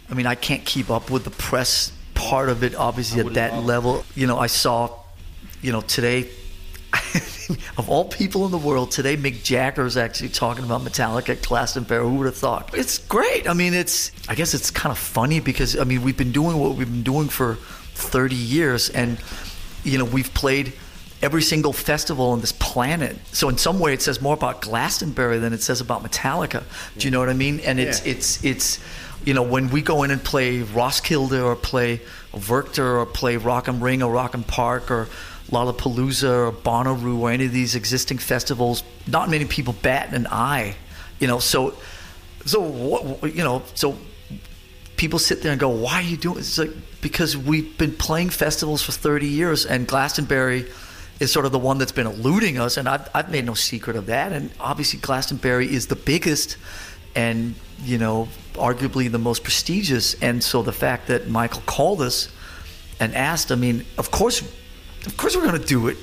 I mean, I can't keep up with the press part of it, obviously, at that level. You know, I saw, you know, today, of all people in the world, today Mick Jagger is actually talking about Metallica at Glastonbury. Who would have thought? It's great. I mean, I guess it's kind of funny because, I mean, we've been doing what we've been doing for 30 years, and, you know, we've played every single festival on this planet. So in some way it says more about Glastonbury than it says about Metallica. Do you know what I mean? And it's you know, when we go in and play Roskilde or play Werchter or play Rock am Ring or Rock am Park or Lollapalooza or Bonnaroo or any of these existing festivals, not many people bat an eye. You know, so what, you know, so people sit there and go, why are you doing this? It's like, because we've been playing festivals for 30 years and Glastonbury is sort of the one that's been eluding us, and I've made no secret of that. And obviously Glastonbury is the biggest and, you know, arguably the most prestigious. And so the fact that Michael called us and asked, I mean, of course we're going to do it.